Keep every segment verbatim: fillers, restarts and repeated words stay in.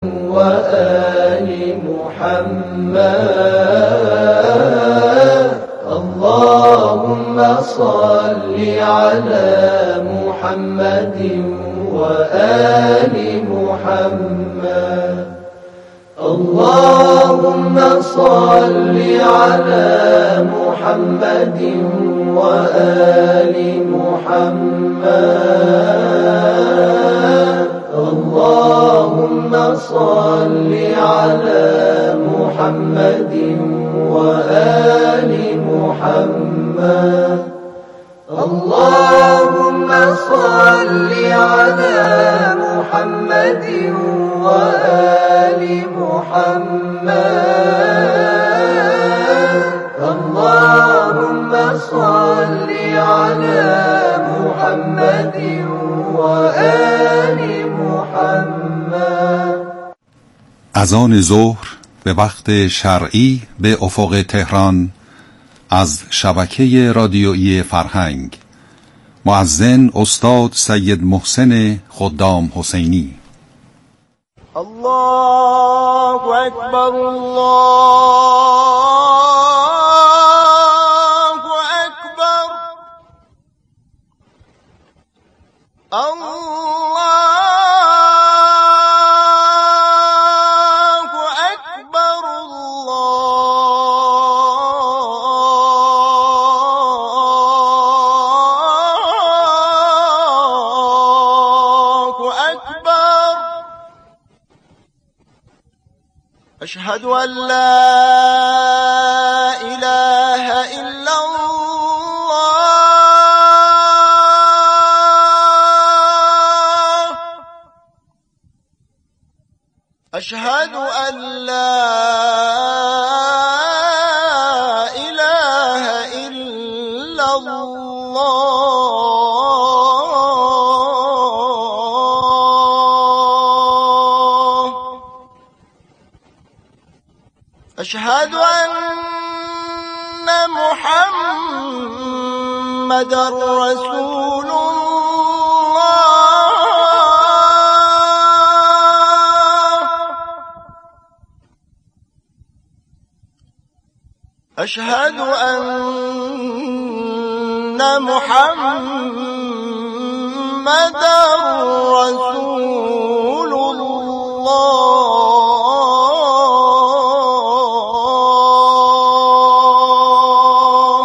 وآل محمد. اللهم صل على محمد وآل محمد. اللهم صل على محمد وآل محمد. اللهم صل على محمد وآل محمد. اللهم صل على محمد وآل محمد. اللهم صل على محمد وآل محمد. اذان ظهر به وقت شرعی به افق تهران از شبکه رادیویی فرهنگ. مؤذن استاد سید محسن خدام حسینی. الله اکبر، الله اکبر، الله اکبر، الله اکبر. أشهد أن لا إله إلا الله. أشهد أن لا إله إلا الله. أشهد أن محمد رسول الله. أشهد أن محمد رسول الله.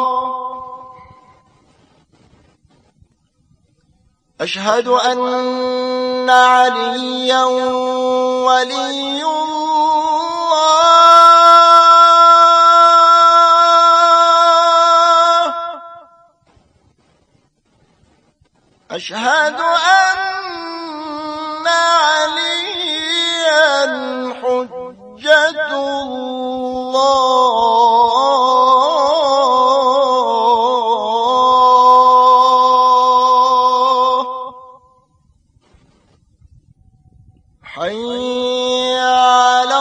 أشهد أن عليا ولي الله. أشهد أن عليا حجة الله. حي على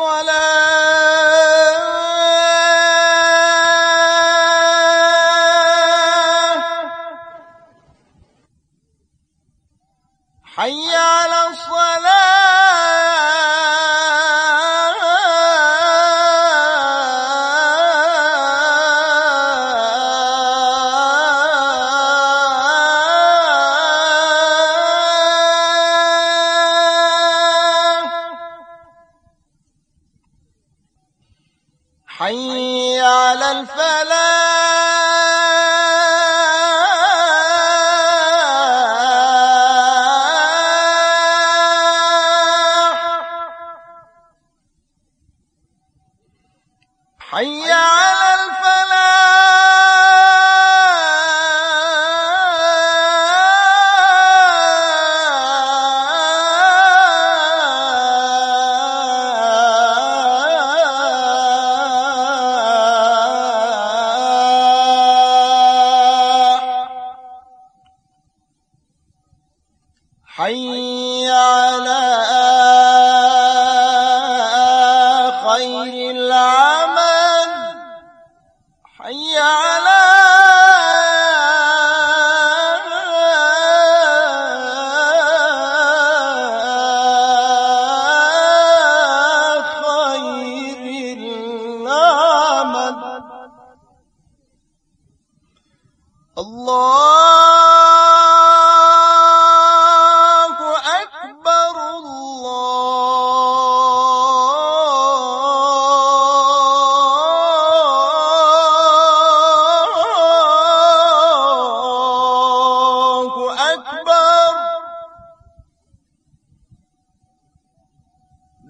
الصلاة. حي على حي على الفلاح. حي على حي على خير العمل.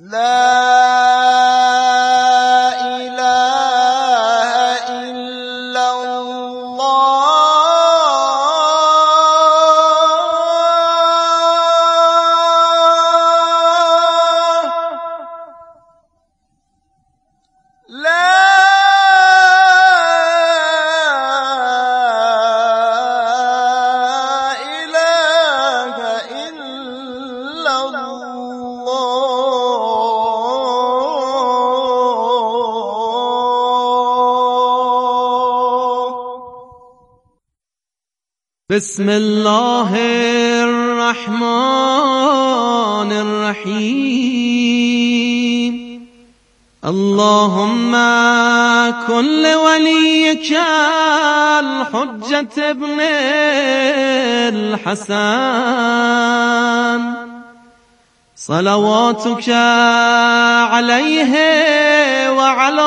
بسم الله الرحمن الرحيم اللهم كن لوليك الحجة ابن الحسن صلواتك عليه وعلى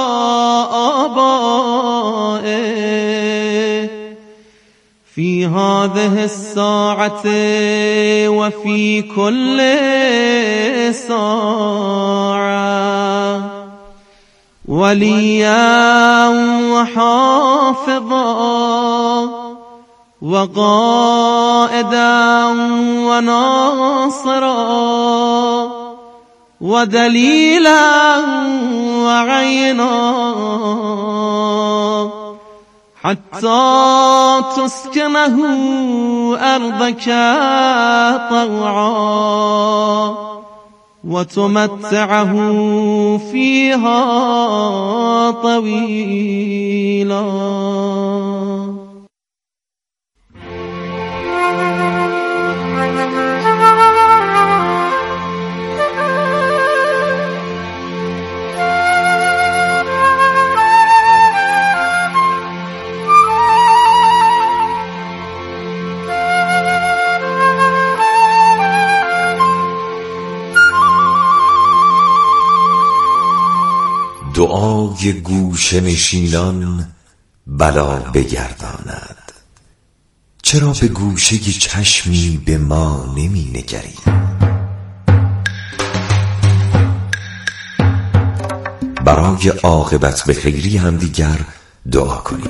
آبائه في هذه الساعة وفي كل ساعة وليا وحافظا وقائدا وناصرا ودليلا وعينا حتى تسكنه أرضك طوعا وتمتعه فيها طويلا. دعای گوشه نشینان بلا بگرداند. چرا به گوشه چشمی به ما نمی نگری؟ برای عاقبت به خیری هم دیگر دعا کنیم.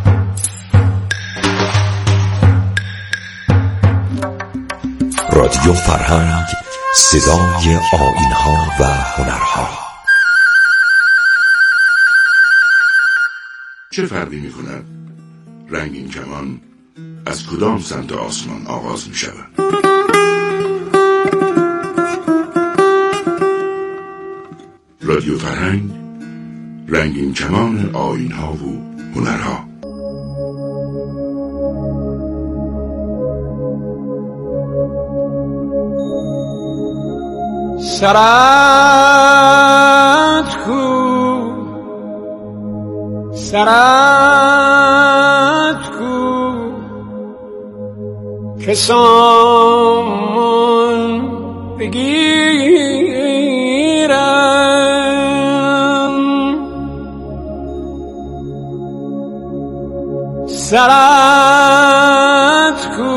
رادیو فرهنگ، صدای آیین‌ها و هنرها. چه فرقی می کند رنگین کمان از کدام سمت آسمان آغاز می شود؟ رادیو فرهنگ، رنگین کمان آیین‌ها و هنرها. سرت کو سرت کو که سامان بگیرم، سرت کو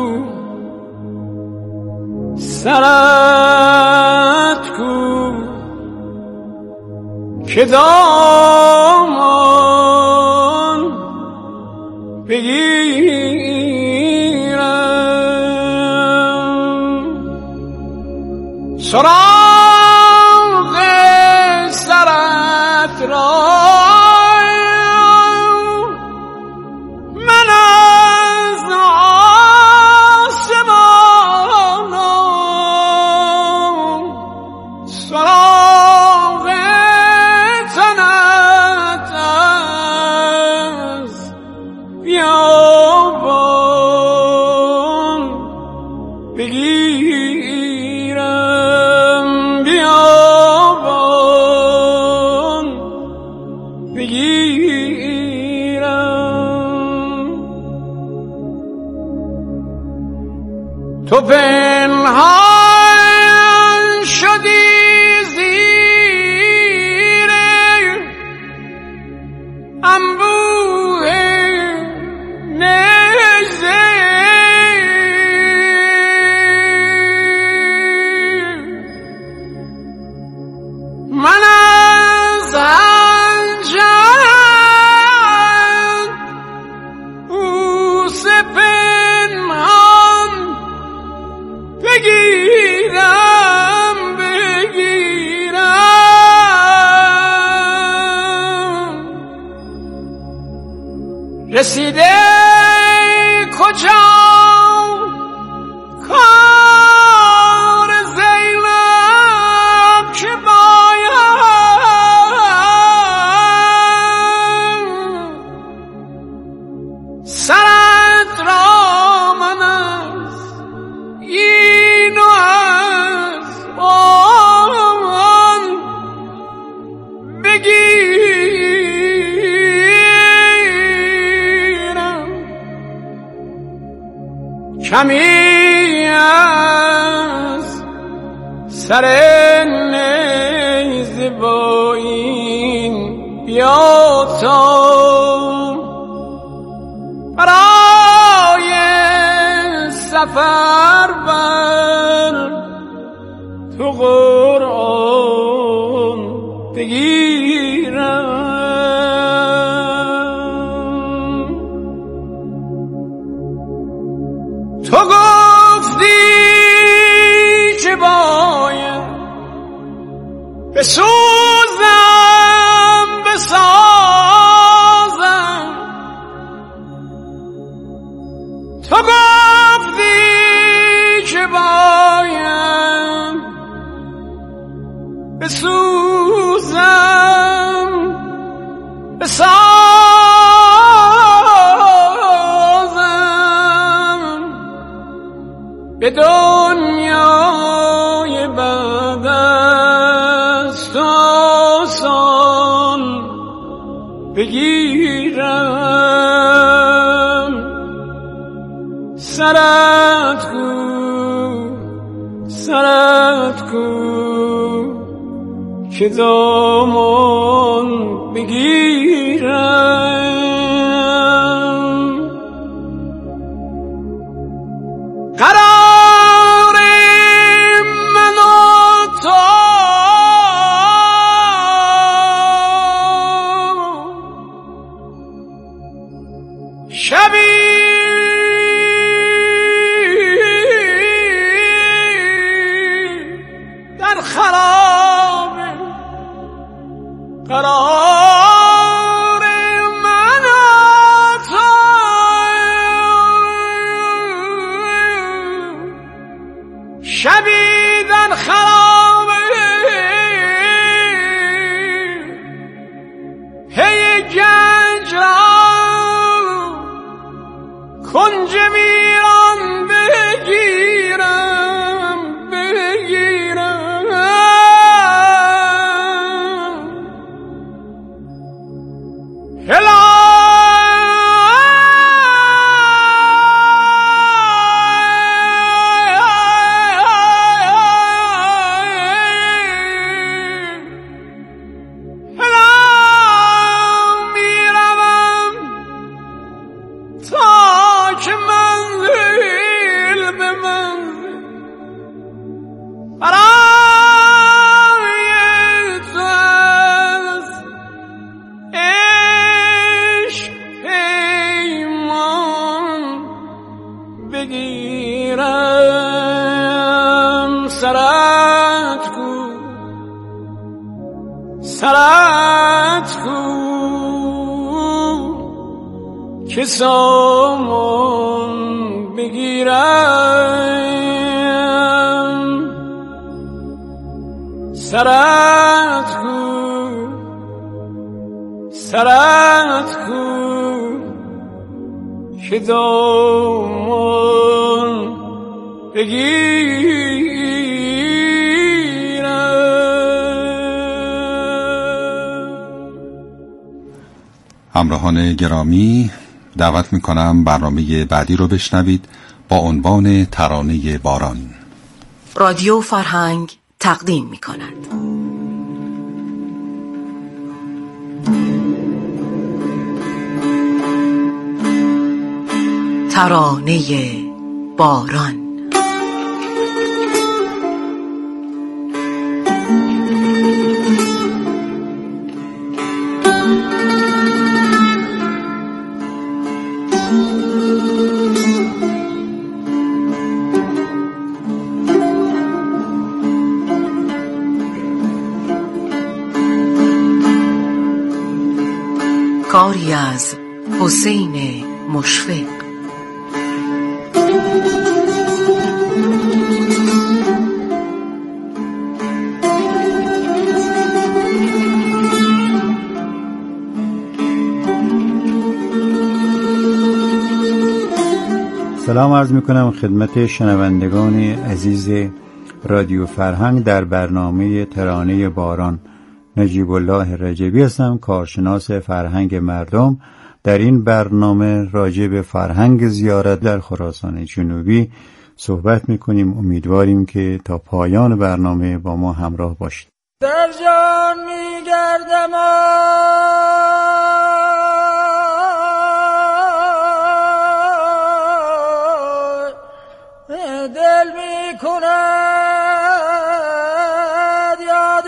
سرت کو که دامان بگیرم، سراغ سرت را من از آسمانم، سراغ تنت از بیابان بگیرم، بیابان بگیرم. تو پنهان شدی زیر انبوه نیزه، رسیده کجا کار زینب که باید سرت را من از این و از آن بگیرم کمی از سر نیزه با این بیا تا برای سفر بر تو قرآن بگیرم. تو گفتی که باید بسوزم بسازم، تو گفتی که باید بسوزم بسازم، به دنیای بعد از تو آسان بگیرم. سرت کو سرت کو که دامان بگیرم. قرار من و تو شبی در خراب، قرار من و تو شبی در خراب، پی گنج را کنج ویران بگیرم بگیرم. هلا بگیرم. سرت کو سرت کو که سامان بگیرم. سرت کو سرت کو که دامان بگیرم. همراهان گرامی، دعوت میکنم برنامه بعدی رو بشنوید با عنوان ترانه باران. رادیو فرهنگ تقدیم میکند ترانه باران. کاری از حسین مشفق. سلام عرض میکنم خدمت شنوندگان عزیز رادیو فرهنگ. در برنامه ترانه باران نجیب الله رجبی هستم، کارشناس فرهنگ مردم. در این برنامه راجع به فرهنگ زیارت در خراسان جنوبی صحبت میکنیم. امیدواریم که تا پایان برنامه با ما همراه باشید. در جان میگردم دل می کند یاد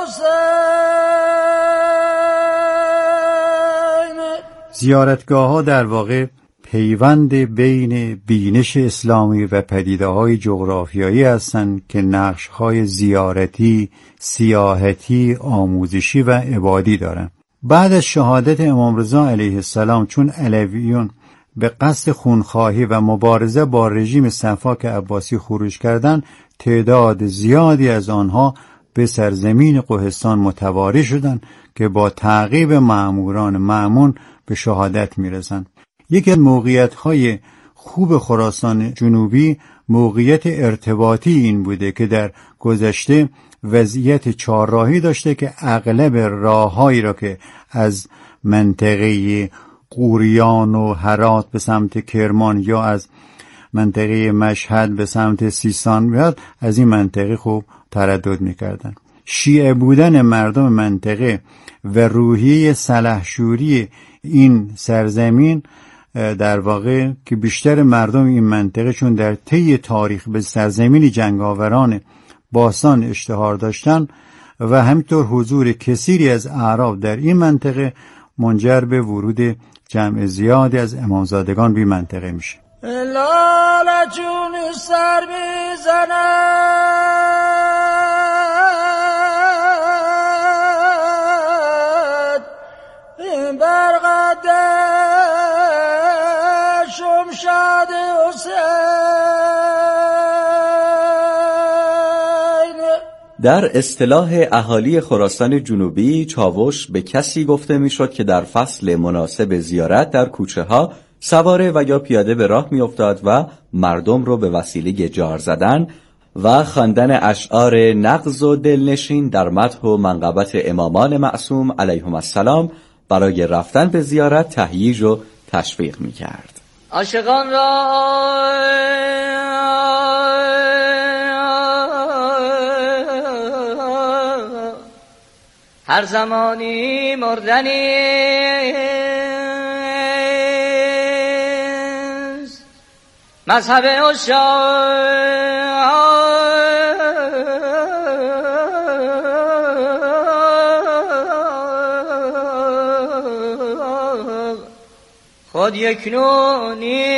حسین. زیارتگاه ها در واقع پیوند بین بینش اسلامی و پدیده‌های جغرافیایی هستند که نقش‌های زیارتی، سیاحتی، آموزشی و عبادی دارند. بعد از شهادت امام رضا علیه السلام، چون علویون به قصد خونخواهی و مبارزه با رژیم صفاک عباسی خروج کردند، تعداد زیادی از آنها به سرزمین قهستان متواری شدند که با تعقیب مأموران مأمون به شهادت میرسند. یکی از موقعیت‌های خوب خراسان جنوبی موقعیت ارتباطی این بوده که در گذشته وضعیت چهارراهی داشته که اغلب راههایی را که از منطقه قوریان و هرات به سمت کرمان یا از منطقه مشهد به سمت سیستان میاد، از این منطقه خوب تردد میکردن. شیعه بودن مردم منطقه و روحیه سلحشوری این سرزمین در واقع که بیشتر مردم این منطقه چون در طی تاریخ به سرزمین جنگاوران باستان اشتهار داشتن و همینطور حضور کثیری از اعراب در این منطقه منجر به ورود جمع زیادی از امامزادگان به منطقه میشه. لاله جون سر میزند بر قد شمشاد حسین. در اصطلاح اهالی خراسان جنوبی چاوش به کسی گفته میشد که در فصل مناسب زیارت در کوچه ها سواره و یا پیاده به راه میافتاد و مردم رو به وسیله جار زدن و خواندن اشعار نغز و دلنشین در مدح و منقبت امامان معصوم علیهم السلام برای رفتن به زیارت تهییج و تشویق میکرد. عاشقان را هر زمانی مردنیست، مذهب عشاق خود یک نوع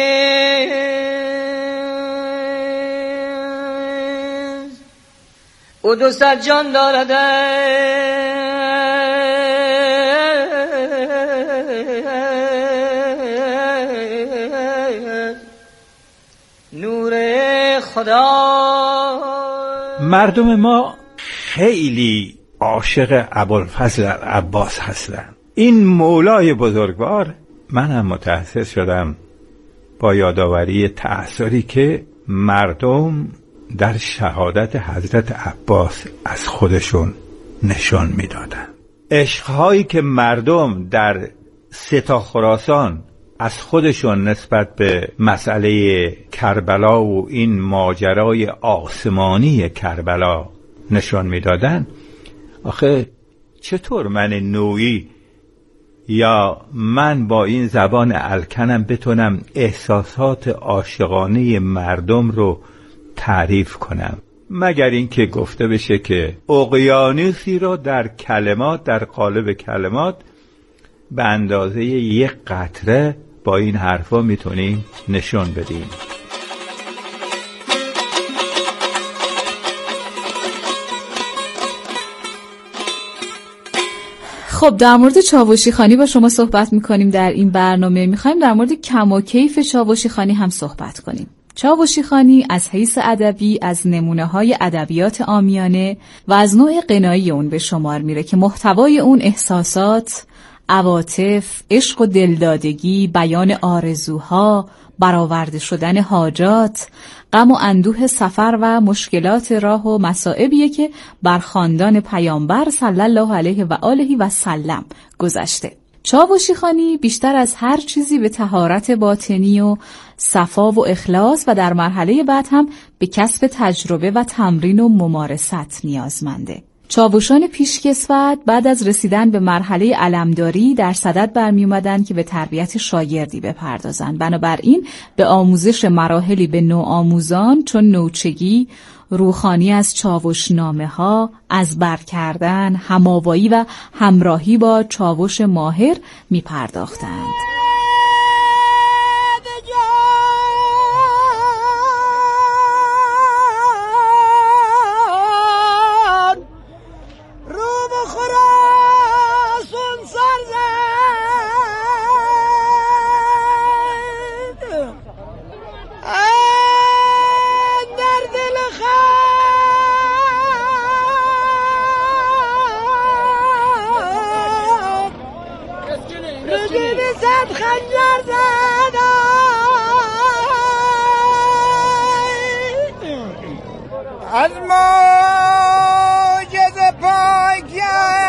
نیست، او دو صد جان دارد نور خدا. مردم ما خیلی عاشق ابوالفضل عباس هستن. این مولای بزرگوار، من هم متأثر شدم با یادآوری تأثری که مردم در شهادت حضرت عباس از خودشون نشان میدادن. عشقهایی که مردم در سه تا خراسان از خودشون نسبت به مسئله کربلا و این ماجرای آسمانی کربلا نشان میدادن. آخه چطور من نوعی یا من با این زبان الکنم بتونم احساسات عاشقانه مردم رو تعریف کنم، مگر اینکه گفته بشه که اقیانوسی رو در کلمات، در قالب کلمات به اندازه یک قطره با این حرفا میتونیم نشون بدیم. خب در مورد چاوشی خانی با شما صحبت میکنیم در این برنامه. میخوایم در مورد کم و کیف چاوشی خانی هم صحبت کنیم. چاوشی خانی از حیث ادبی از نمونه‌های ادبیات عامیانه و از نوع غنایی اون به شمار میره که محتوای اون احساسات، عواطف، عشق و دلدادگی، بیان آرزوها، برآورده شدن حاجات، غم و اندوه سفر و مشکلات راه و مصائبیه که بر خاندان پیامبر صلی الله علیه و آله و سلم گذشته. چاوشی خانی بیشتر از هر چیزی به طهارت باطنی و صفا و اخلاص و در مرحله بعد هم به کسب تجربه و تمرین و ممارست نیازمنده. چاوشان پیشکسوت بعد از رسیدن به مرحله علمداری در صدد برمی اومدن که به تربیت شاگردی بپردازن. بنابراین به آموزش مراحلی به نوآموزان چون نوچگی، روخانی از چاوشنامه ها، از بر کردن، هماوایی و همراهی با چاوش ماهر می پرداختند. از موجز پاک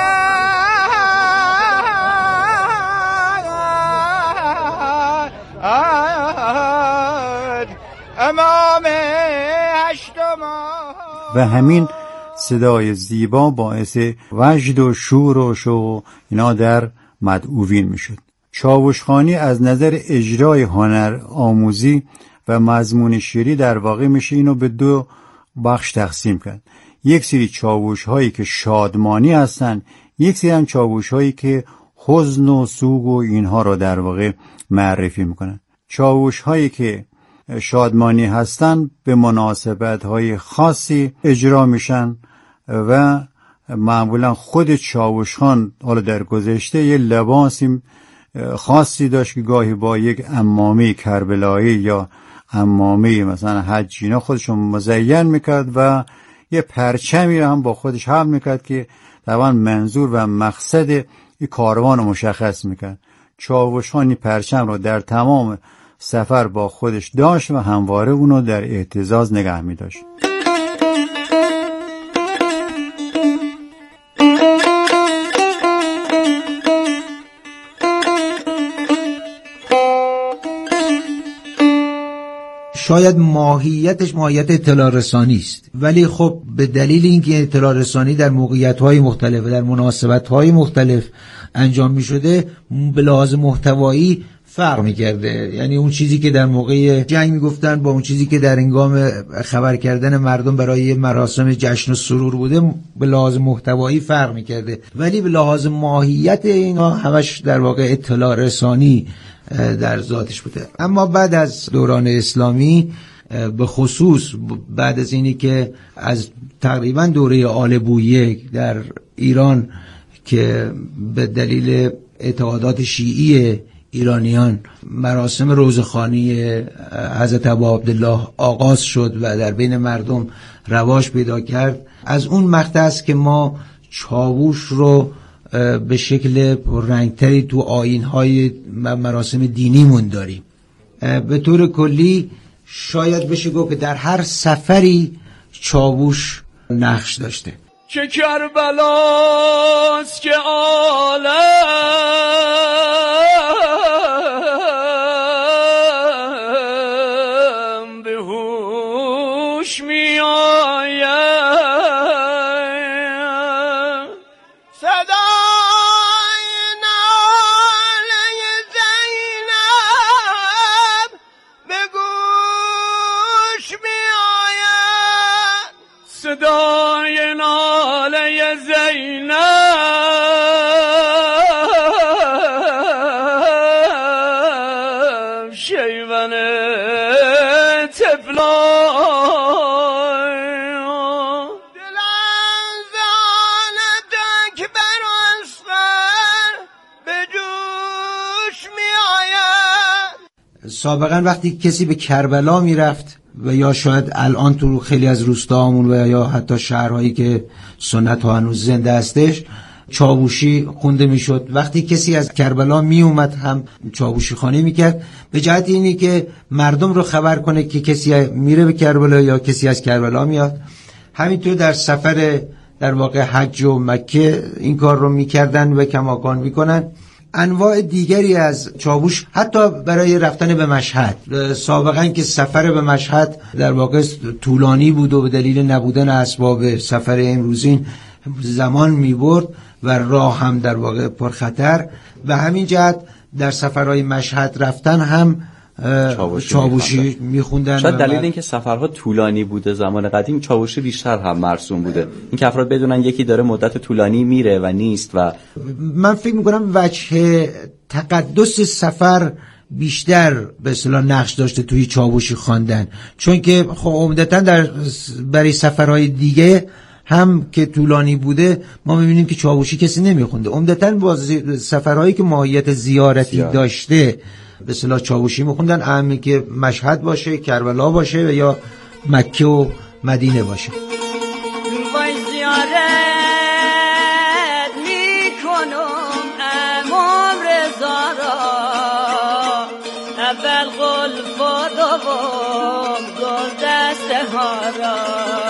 امام هشتم و همین صدای زیبا باعث وجد و شور و شو اینا در مدعوین میشد. چاوشخوانی از نظر اجرای هنر آموزی و مضمون شعری در واقع میشه اینو به دو بخش تقسیم کرد. یک سری چاوش هایی که شادمانی هستن، یک سری هم چاوش هایی که حزن و سوگ و اینها رو در واقع معرفی میکنن. چاوش هایی که شادمانی هستن به مناسبت های خاصی اجرا میشن و معمولا خود چاوشخوان حالا در گذشته یه لباسی خاصی داشت که گاهی با یک عمامه کربلایی یا عمامه مثلا حج اینا خودشون مزین میکرد و یه پرچمی رو هم با خودش حمل میکرد که طبعا منظور و مقصد این کاروان رو مشخص میکرد. چاوشخوان پرچم رو در تمام سفر با خودش داشت و همواره اونو در اهتزاز نگه میداشت. شاید ماهیتش ماهیت اطلاع رسانی است، ولی خب به دلیل اینکه اطلاع رسانی در موقعیت‌های مختلف و در مناسبت‌های مختلف انجام می‌شده به لحاظ محتوایی فرق می‌کرده. یعنی اون چیزی که در موقع جنگ میگفتن با اون چیزی که در هنگام خبر کردن مردم برای مراسم جشن و سرور بوده به لحاظ محتوایی فرق می‌کرده، ولی به لحاظ ماهیت اینا همش در واقع اطلاع رسانی در ذاتش بوده. اما بعد از دوران اسلامی به خصوص بعد از اینی که از تقریبا دوره آل بویه در ایران که به دلیل اعتقادات شیعی ایرانیان مراسم روزخوانی حضرت ابا عبدالله آغاز شد و در بین مردم رواج پیدا کرد، از اون مقطع است که ما چاووش رو به شکل رنگتری تو آیین‌های مراسم دینیمون داریم. به طور کلی شاید بشه گفت که در هر سفری چاووش نقش داشته. چه کربلاست که عالم به هوش می آید، صدای ناله زینب شیون تفلان دلم زالت اکبر و اصغر سابقا وقتی کسی به کربلا میرفت و یا شاید الان تو خیلی از روستاهامون و یا حتی شهرهایی که سنت ها هنوز زنده هستش چاوشی خونده میشد. وقتی کسی از کربلا می اومد هم چاوشی خوانی میکرد به جهت اینی که مردم رو خبر کنه که کسی میره به کربلا یا کسی از کربلا میاد. همینطور در سفر در واقع حج و مکه این کار رو میکردن و کماکان میکنن. انواع دیگری از چاوش حتی برای رفتن به مشهد، سابقا که سفر به مشهد در واقع طولانی بود و به دلیل نبودن اسباب سفر امروزین زمان میبرد و راه هم در واقع پرخطر، و همین جهت در سفرهای مشهد رفتن هم چاوشی, چاوشی میخوندن. شاید دلیل این که سفرها طولانی بوده زمان قدیم چاوشی بیشتر هم مرسوم بوده، این که افراد بدونن یکی داره مدت طولانی میره و نیست. و من فکر میکنم وجه تقدس سفر بیشتر به اصطلاح نقش داشته توی چاوشی خواندن، چون که خب عمدتاً در برای سفرهای دیگه هم که طولانی بوده ما میبینیم که چاوشی کسی نمیخونده. عمدتاً با سفرهایی که ماهیت زیارتی زیارت. داشته به اصطلاح چاوشی میخوندن، اهمی که مشهد باشه، کربلا باشه و یا مکه و مدینه باشه. وای زیارت میکنم امام رضا را، اول قلب و دوم دو دسته ها را.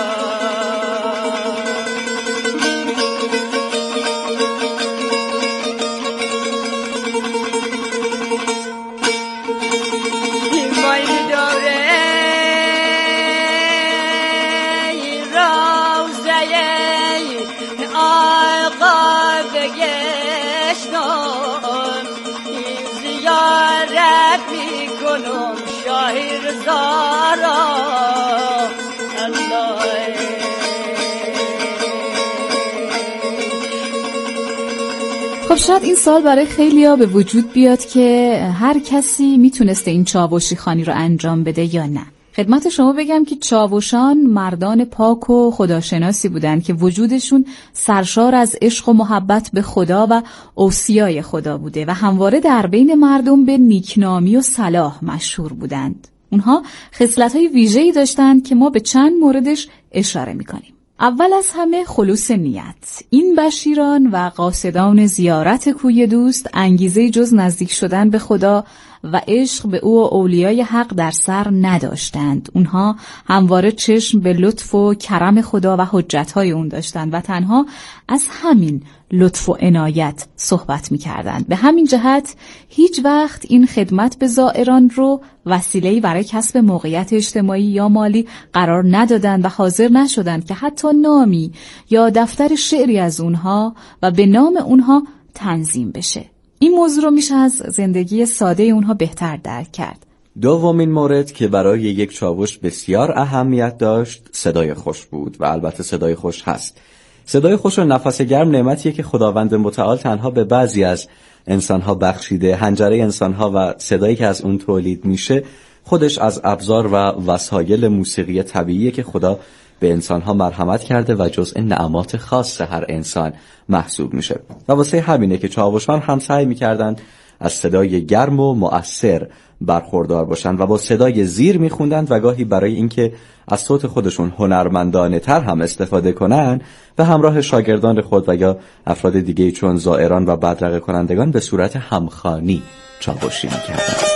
خب شاید این سوال برای خیلیا به وجود بیاد که هر کسی میتونسته این چاوشی خوانی رو انجام بده یا نه. خدمت شما بگم که چاوشان مردان پاک و خداشناسی بودند که وجودشون سرشار از عشق و محبت به خدا و اوصیای خدا بوده و همواره در بین مردم به نیکنامی و صلاح مشهور بودند. اونها خصلت‌های ویژه‌ای داشتند که ما به چند موردش اشاره می‌کنیم. اول از همه خلوص نیت. این بشیران و قاصدان زیارت کوی دوست انگیزه جز نزدیک شدن به خدا و عشق به او و اولیای حق در سر نداشتند. اونها همواره چشم به لطف و کرم خدا و حجتهای اون داشتند و تنها از همین لطف و عنایت صحبت می کردند. به همین جهت هیچ وقت این خدمت به زائران رو وسیله‌ای برای کسب موقعیت اجتماعی یا مالی قرار ندادند و حاضر نشدند که حتی نامی یا دفتر شعری از اونها و به نام اونها تنظیم بشه. این موضوع رو میشه از زندگی ساده اونها بهتر درک کرد. دومین مورد که برای یک چاوش بسیار اهمیت داشت صدای خوش بود و البته صدای خوش هست. صدای خوش و نفس گرم نعمتیه که خداوند متعال تنها به بعضی از انسانها بخشیده. حنجره انسانها و صدایی که از اون تولید میشه خودش از ابزار و وسایل موسیقی طبیعیه که خدا به انسانها مرحمت کرده و جزء نعمات خاص هر انسان محسوب میشه و واسه همینه که چاوشان هم سعی میکردند از صدای گرم و مؤثر برخوردار باشند و با صدای زیر میخوندند و گاهی برای اینکه از صوت خودشون هنرمندانه تر هم استفاده کنن و همراه شاگردان خود و یا افراد دیگه چون زائران و بدرقه کنندگان به صورت همخوانی چاوشی میکردند.